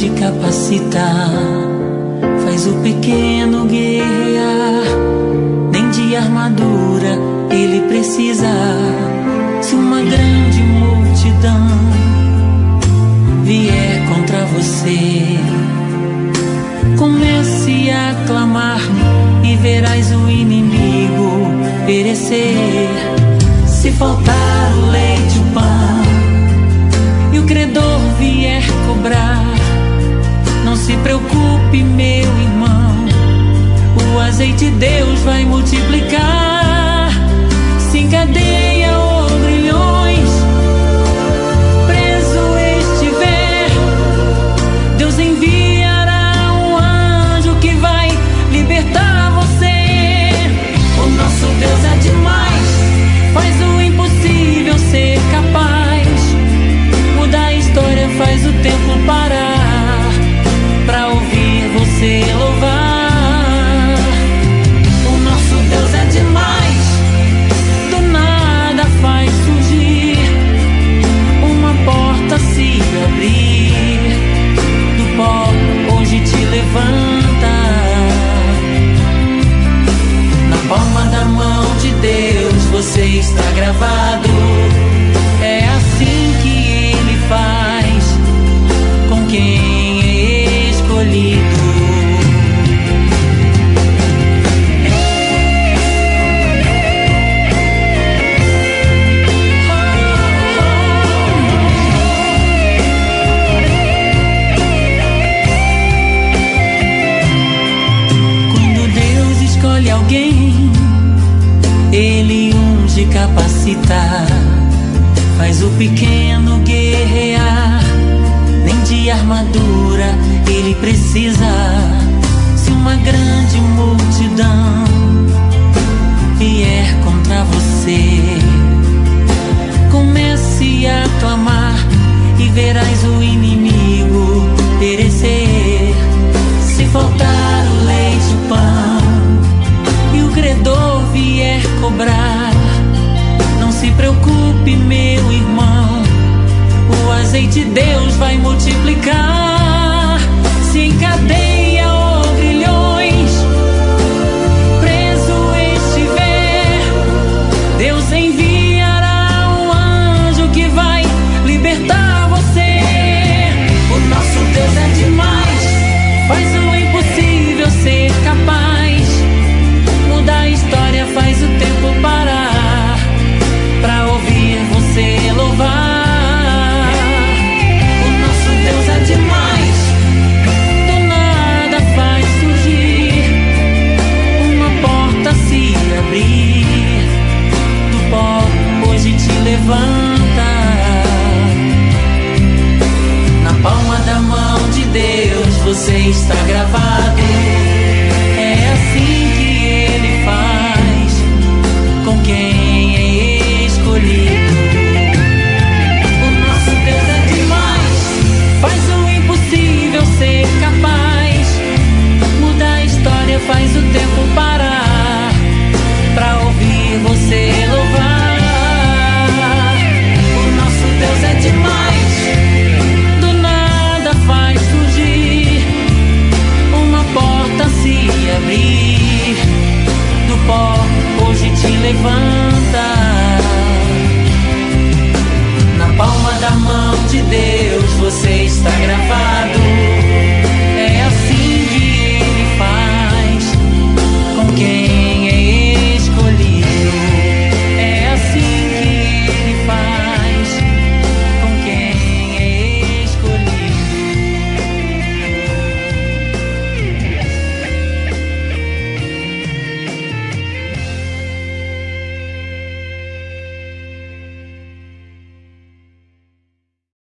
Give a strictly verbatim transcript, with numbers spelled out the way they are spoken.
te capacita, faz o pequeno guerrear. Nem de armadura ele precisa. Se uma grande multidão vier contra você, comece a clamar e verás o inimigo perecer. Se faltar o leite, o pão e o credor vier cobrar, não se preocupe, meu irmão, o azeite Deus vai multiplicar. Se em cadeia ou grilhões preso estiver, Deus enviará um anjo que vai libertar você. O nosso Deus é demais, faz o impossível ser capaz, muda a história, faz o tempo parar pra ouvir você louvar. O nosso Deus é demais, do nada faz surgir uma porta se abrir, do pó hoje te levanta. Na palma da mão de Deus você está gravado. É assim que Ele faz com quem é escolhido. Quando Deus escolhe alguém, Ele unge, capacita, faz o pequeno guerrear. Nem de armadura ele precisa. Se uma grande multidão vier contra você, comece a clamar e verás o inimigo perecer. Se faltar o leite, o pão e o credor vier cobrar, não se preocupe, meu irmão, o azeite Deus vai multiplicar. Se em cadeia